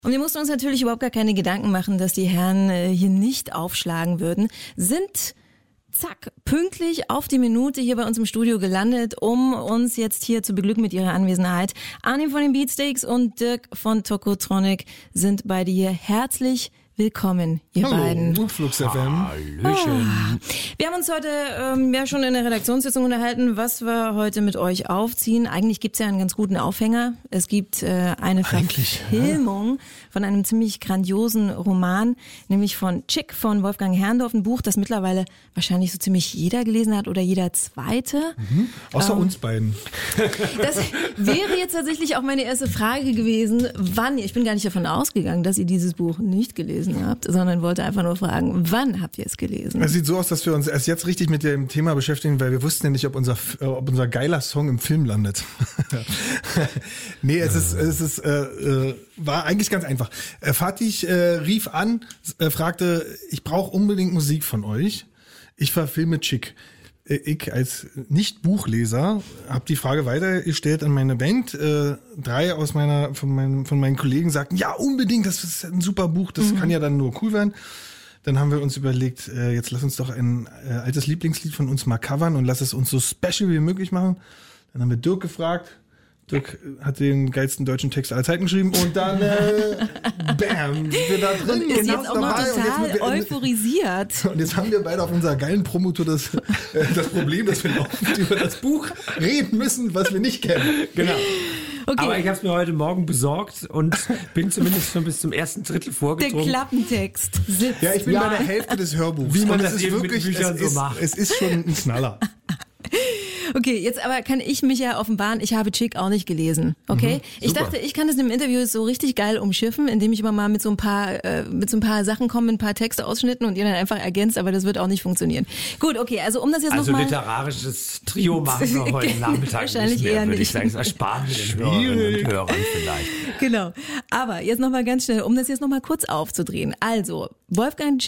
Und wir mussten uns natürlich überhaupt gar keine Gedanken machen, dass die Herren hier nicht aufschlagen würden, sind zack, pünktlich auf die Minute hier bei uns im Studio gelandet, um uns jetzt hier zu beglücken mit ihrer Anwesenheit. Arnim von den Beatsteaks und Dirk von Tokotronic sind beide hier. Herzlich willkommen, ihr beiden. Hallo, Flux FM. Hallöchen. Wir haben uns heute ja schon in der Redaktionssitzung unterhalten, was wir heute mit euch aufziehen. Eigentlich gibt's ja einen ganz guten Aufhänger. Es gibt eine Verfilmung von einem ziemlich grandiosen Roman, nämlich von Chick von Wolfgang Herrndorf, ein Buch, das mittlerweile wahrscheinlich so ziemlich jeder gelesen hat oder jeder Zweite. Außer uns beiden. Das wäre jetzt tatsächlich auch meine erste Frage gewesen, wann, ich bin gar nicht davon ausgegangen, dass ihr dieses Buch nicht gelesen habt, sondern wollte einfach nur fragen, wann habt ihr es gelesen? Es sieht so aus, dass wir uns erst jetzt richtig mit dem Thema beschäftigen, weil wir wussten ja nicht, ob unser geiler Song im Film landet. Nee, es war eigentlich ganz einfach. Fatih rief an, fragte, ich brauche unbedingt Musik von euch. Ich verfilme Chick. Ich als Nicht-Buchleser habe die Frage weitergestellt an meine Band. 3 von meinen Kollegen sagten, ja unbedingt, das ist ein super Buch, das kann ja dann nur cool werden. Dann haben wir uns überlegt, jetzt lass uns doch ein altes Lieblingslied von uns mal covern und lass es uns so special wie möglich machen. Dann haben wir Dirk gefragt. Dirk hat den geilsten deutschen Text aller Zeiten geschrieben und dann bam, sind wir da drin. Und ist jetzt auch noch total euphorisiert. Und jetzt haben wir beide auf unserer geilen Promotour das Problem, dass wir laufend über das Buch reden müssen, was wir nicht kennen. Genau. Okay. Aber ich habe es mir heute Morgen besorgt und bin zumindest schon bis zum ersten Drittel vorgedrungen. Der Klappentext sitzt. Ja, ich bin bei der Hälfte des Hörbuchs. Wie man und das es ist eben mit wirklich, Büchern so macht. Es ist schon ein Knaller. Okay, jetzt aber kann ich mich ja offenbaren, ich habe Chick auch nicht gelesen, okay? Ich dachte, ich kann das in dem Interview so richtig geil umschiffen, indem ich immer mal mit so ein paar Sachen komme, ein paar Texte ausschnitten und ihr dann einfach ergänzt, aber das wird auch nicht funktionieren. Gut, okay, also um das jetzt Also nochmal... literarisches Trio machen wir heute Nachmittag Wahrscheinlich nicht mehr, eher würde ich nicht. sagen. Das ersparen wir den Hörerinnen und Hörern vielleicht. Genau, aber jetzt nochmal ganz schnell, um das jetzt nochmal kurz aufzudrehen. Also, Wolfgang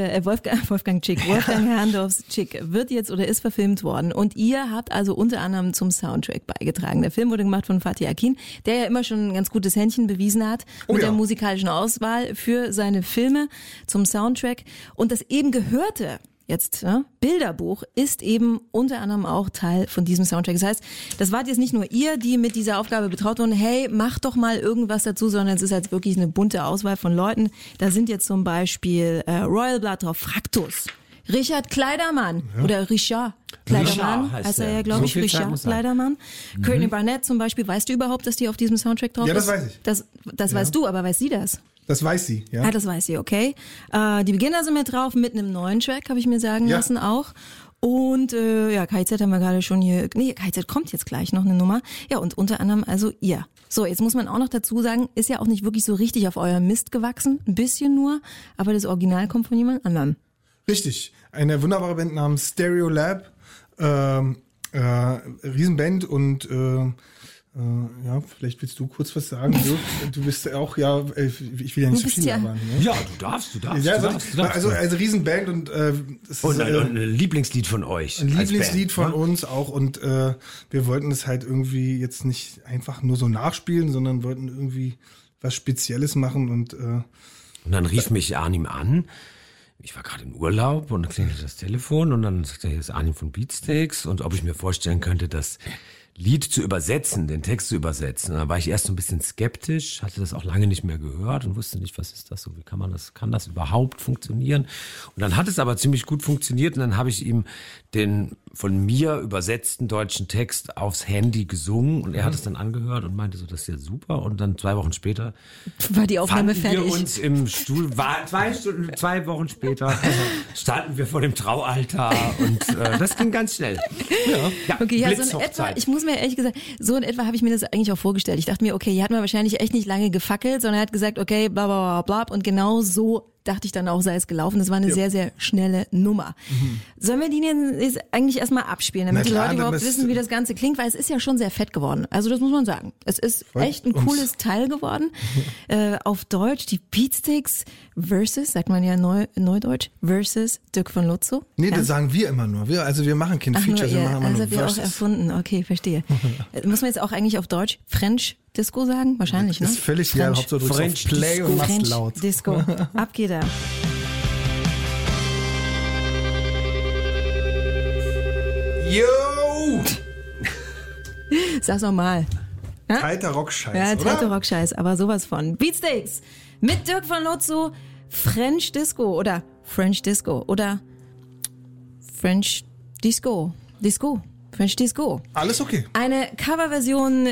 Herrndorfs Chick wird jetzt oder ist verfilmt worden und ihr habt also unter anderem zum Soundtrack beigetragen. Der Film wurde gemacht von Fatih Akin, der ja immer schon ein ganz gutes Händchen bewiesen hat mit der musikalischen Auswahl für seine Filme zum Soundtrack. Und das eben gehörte jetzt Bilderbuch ist eben unter anderem auch Teil von diesem Soundtrack. Das heißt, das wart jetzt nicht nur ihr, die mit dieser Aufgabe betraut wurden, hey, mach doch mal irgendwas dazu, sondern es ist halt wirklich eine bunte Auswahl von Leuten. Da sind jetzt zum Beispiel Royal Blood drauf, Fraktus, Richard Kleidermann oder Richard Kleidermann, heißt er ja, glaube ich, Richard Kleidermann. Courtney Barnett zum Beispiel, weißt du überhaupt, dass die auf diesem Soundtrack drauf ist? Ja, das weiß ich. Das weißt du, aber weiß sie das? Das weiß sie, ja. Ah, das weiß sie, okay. Die Beginner sind mit drauf, mit einem neuen Track, habe ich mir sagen lassen auch. Und KIZ haben wir gerade schon hier, KIZ kommt jetzt gleich noch eine Nummer. Ja, und unter anderem also ihr. So, jetzt muss man auch noch dazu sagen, ist ja auch nicht wirklich so richtig auf euer Mist gewachsen, ein bisschen nur, aber das Original kommt von jemand anderem. Richtig, eine wunderbare Band namens Stereo Lab, Riesenband und vielleicht willst du kurz was sagen. Du bist auch, ich will ja nicht so viel labern. Ne? Ja, du darfst. Also Riesenband und ein Lieblingslied von euch. Ein Lieblingslied von uns auch und wir wollten es halt irgendwie jetzt nicht einfach nur so nachspielen, sondern wollten irgendwie was Spezielles machen und dann rief mich Arnim an. Ich war gerade im Urlaub und dann klingelte das Telefon und dann sagte er, hier ist Arnim von Beatsteaks und ob ich mir vorstellen könnte, das Lied zu übersetzen, den Text zu übersetzen. Da war ich erst so ein bisschen skeptisch, hatte das auch lange nicht mehr gehört und wusste nicht, was ist das so, wie kann das überhaupt funktionieren? Und dann hat es aber ziemlich gut funktioniert und dann habe ich ihm den von mir übersetzten deutschen Text aufs Handy gesungen und er hat es dann angehört und meinte so, das ist ja super und dann 2 Wochen später war die Aufnahme fanden fertig. Wir uns im Stuhl, 2 Wochen später standen wir vor dem Traualtar und das ging ganz schnell. Ja, okay, ja, so in etwa, ich muss mir ehrlich gesagt, so in etwa habe ich mir das eigentlich auch vorgestellt. Ich dachte mir, okay, hier hat man wahrscheinlich echt nicht lange gefackelt, sondern er hat gesagt, okay, bla bla bla bla und genau so dachte ich dann auch, sei es gelaufen. Das war eine sehr, sehr schnelle Nummer. Sollen wir die jetzt eigentlich erstmal abspielen, damit die Leute überhaupt wissen, wie das Ganze klingt? Weil es ist ja schon sehr fett geworden. Also das muss man sagen. Es ist echt ein cooles Teil geworden. Auf Deutsch, die Beatsteaks versus, sagt man ja Neudeutsch, versus Dirk von Lutzow. Nee, das sagen wir immer nur. Wir machen kein Feature, wir machen immer nur wir auch erfunden. Okay, verstehe. Muss man jetzt auch eigentlich auf Deutsch, French Disco sagen? Wahrscheinlich, ne? Ist völlig egal, Hauptsache du drückst auf Play und machst laut. Disco. Ab geht er. Yo! Sag's nochmal. Kalter Rockscheiß, Ja, oder? kalter Rockscheiß, aber sowas von. Beatsteaks mit Dirk von Lotso, French Disco oder French Disco oder French Disco. French Disco. Alles okay. Eine Coverversion,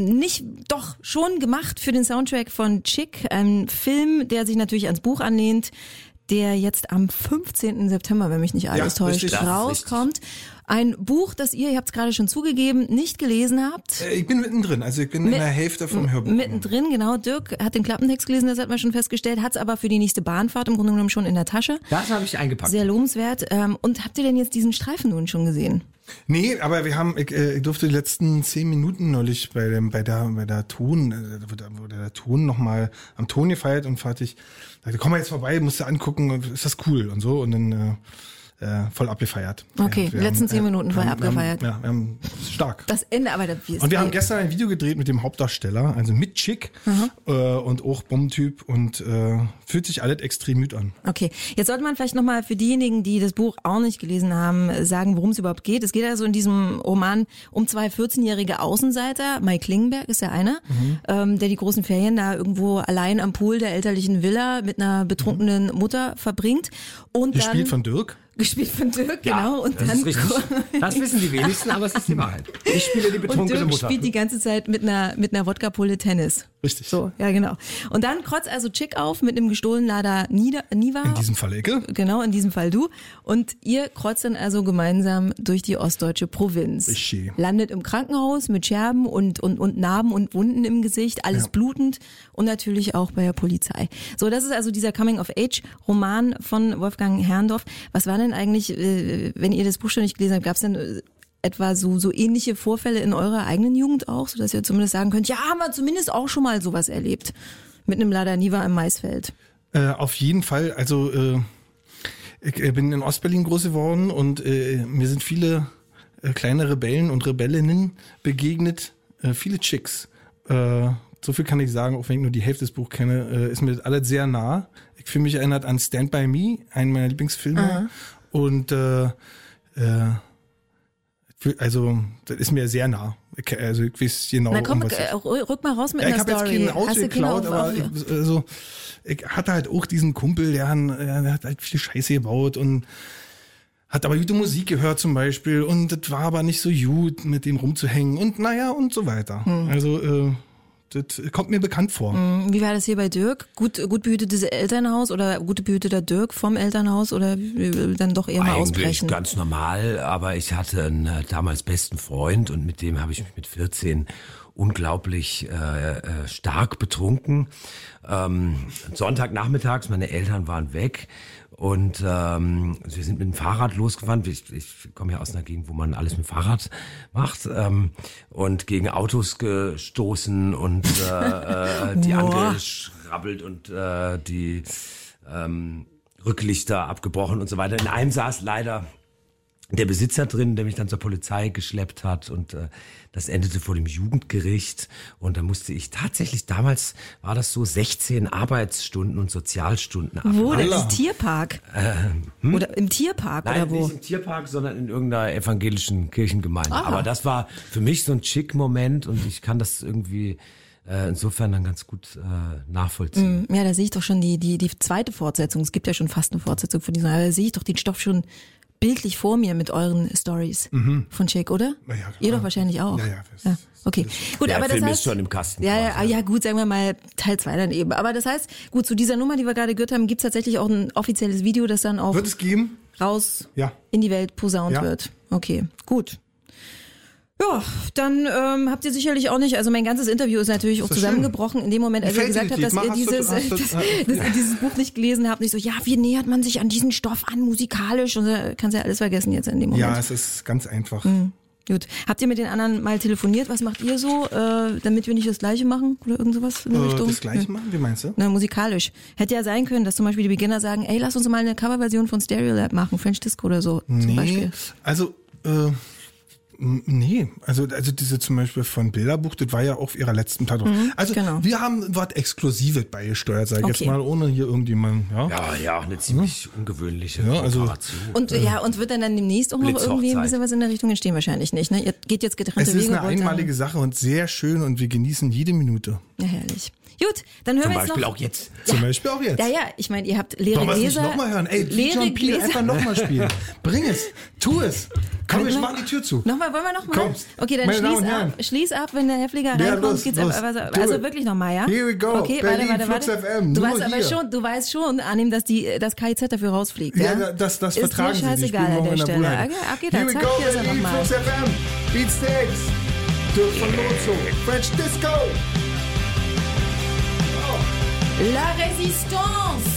doch schon gemacht für den Soundtrack von Chick, ein Film, der sich natürlich ans Buch anlehnt, der jetzt am 15. September, wenn mich nicht alles täuscht, richtig. rauskommt. Ein Buch, das ihr habt es gerade schon zugegeben, nicht gelesen habt. Ich bin mittendrin, also ich bin in der Hälfte vom Hörbuch. Mittendrin, genau. Dirk hat den Klappentext gelesen, das hat man schon festgestellt, hat es aber für die nächste Bahnfahrt im Grunde genommen schon in der Tasche. Das habe ich eingepackt. Sehr lobenswert. Und habt ihr denn jetzt diesen Streifen nun schon gesehen? Nee, aber ich durfte die letzten 10 Minuten neulich bei der Ton, wurde der Ton nochmal am Ton gefeiert und fertig. Dachte, komm mal jetzt vorbei, musst du angucken, ist das cool und so und dann voll abgefeiert. Okay, die letzten 10 Minuten voll abgefeiert. Wir haben stark. Das Ende, aber und wir haben gestern ein Video gedreht mit dem Hauptdarsteller, also mit Chick und auch Bombentyp und fühlt sich alles extrem müd an. Okay, jetzt sollte man vielleicht nochmal für diejenigen, die das Buch auch nicht gelesen haben, sagen, worum es überhaupt geht. Es geht also in diesem Roman um 2 14-jährige Außenseiter. Mike Klingenberg ist der eine, der die großen Ferien da irgendwo allein am Pool der elterlichen Villa mit einer betrunkenen Mutter verbringt. Und Gespielt von Dirk. Gespielt von Dirk, genau. Und das dann ist richtig. Das wissen die wenigsten, aber es ist die Wahrheit. Ich spiele die betrunkene Dirk Mutter. spielt die ganze Zeit mit einer Wodka-Pulle Tennis. Richtig. So, ja genau. Und dann kreuzt also Chick auf mit einem gestohlenen Lader Niva. In diesem Fall Ecke. Genau, in diesem Fall du. Und ihr kreuzt dann also gemeinsam durch die ostdeutsche Provinz. Richtig. Landet im Krankenhaus mit Scherben und Narben und Wunden im Gesicht, alles blutend und natürlich auch bei der Polizei. So, das ist also dieser Coming-of-Age-Roman von Wolfgang Herrndorf. Was war denn eigentlich, wenn ihr das Buch schon nicht gelesen habt, gab es denn etwa so ähnliche Vorfälle in eurer eigenen Jugend auch, sodass ihr zumindest sagen könnt, ja, haben wir zumindest auch schon mal sowas erlebt. Mit einem Lada Niva im Maisfeld. Auf jeden Fall, also ich bin in Ostberlin groß geworden und mir sind viele kleine Rebellen und Rebellinnen begegnet, viele Chicks. So viel kann ich sagen, auch wenn ich nur die Hälfte des Buchs kenne, ist mir das alles sehr nah. Ich fühle mich erinnert an Stand By Me, einen meiner Lieblingsfilme. Und also das ist mir sehr nah. Also ich weiß genau. Na komm, rück mal raus mit einer Story. Ich habe jetzt kein Auto geklaut, aber ich hatte halt auch diesen Kumpel, der hat halt viel Scheiße gebaut und hat aber gute Musik gehört zum Beispiel und das war aber nicht so gut, mit dem rumzuhängen und naja und so weiter. Also das kommt mir bekannt vor. Wie war das hier bei Dirk? Gut behütetes Elternhaus oder gut behüteter Dirk vom Elternhaus oder dann doch eher mal ausbrechen? Eigentlich ganz normal, aber ich hatte einen damals besten Freund und mit dem habe ich mich mit 14 unglaublich stark betrunken. Sonntagnachmittags, meine Eltern waren weg und wir sind mit dem Fahrrad losgefahren. Ich komme ja aus einer Gegend, wo man alles mit dem Fahrrad macht und gegen Autos gestoßen und die angeschrabbelt und die Rücklichter abgebrochen und so weiter. In einem saß leider der Besitzer drin, der mich dann zur Polizei geschleppt hat und das endete vor dem Jugendgericht und da musste ich tatsächlich, damals war das so 16 Arbeitsstunden und Sozialstunden abmachen. Wo? Das ist Tierpark? Oder im Tierpark? Nein, oder wo? nicht im Tierpark, sondern in irgendeiner evangelischen Kirchengemeinde. Aber das war für mich so ein Chick-Moment und ich kann das irgendwie insofern dann ganz gut nachvollziehen. Ja, da sehe ich doch schon die zweite Fortsetzung. Es gibt ja schon fast eine Fortsetzung von diesem, aber da sehe ich doch den Stoff schon bildlich vor mir mit euren Stories von Chick, oder? Ja, klar. Ihr doch wahrscheinlich auch. Ja. Okay, gut, Der aber Film das heißt, ist schon im Kasten. Ja, gut, sagen wir mal Teil 2 dann eben. Aber das heißt, gut, zu dieser Nummer, die wir gerade gehört haben, gibt's tatsächlich auch ein offizielles Video, das dann auch Wird es geben? raus Ja. in die Welt posaunt Ja. wird. Okay, gut. Ja, dann habt ihr sicherlich auch nicht, also mein ganzes Interview ist natürlich auch das zusammengebrochen in dem Moment, als ihr gesagt habt, dass ihr dieses Buch nicht gelesen habt. Nicht so, ja, wie nähert man sich an diesen Stoff an, musikalisch? Und kannst ja alles vergessen jetzt in dem Moment. Ja, es ist ganz einfach. Gut. Habt ihr mit den anderen mal telefoniert? Was macht ihr so, damit wir nicht das Gleiche machen? Oder irgend sowas in der Richtung? Das Gleiche machen? Wie meinst du? Na, musikalisch. Hätte ja sein können, dass zum Beispiel die Beginner sagen, ey, lass uns mal eine Coverversion von Stereolab machen, French Disco oder so zum Beispiel. Also Nee, also diese zum Beispiel von Bilderbuch, das war ja auf ihrer letzten Platte. Also wir haben was Exklusives beigesteuert, sag ich jetzt mal, ohne hier irgendjemand. Ja, auch eine ziemlich ungewöhnliche Kooperation. Und wird dann demnächst auch noch irgendwie ein bisschen was in der Richtung entstehen? Wahrscheinlich nicht, ne? Ihr geht jetzt getrennte Wege. Es ist eine einmalige Sache und sehr schön und wir genießen jede Minute. Ja, herrlich. Gut, dann hören wir jetzt noch. Zum Beispiel auch jetzt. Ja. Zum Beispiel auch jetzt. Ja, ich meine, ihr habt leere Gläser. Gläser. Noch mal hören. Ey, John Peel, einfach nochmal spielen. Bring es. Tu es. Komm, ich mach die Tür zu. Wollen wir nochmal? Komm. Okay, dann schließ ab, wenn der Herr Flieger reinkommt. Geht's los. Also wirklich nochmal, ja? Here we go. Okay, Berlin, warte. Flux FM. Du weißt schon, Arnim, dass das KIZ dafür rausfliegt, ja? Ja, das vertragen sie. Ist mir scheißegal an der Stelle. Okay, Here we go, Berlin, Flux FM. Beatsteaks. Dirk von Lozo. French Disco. La Résistance!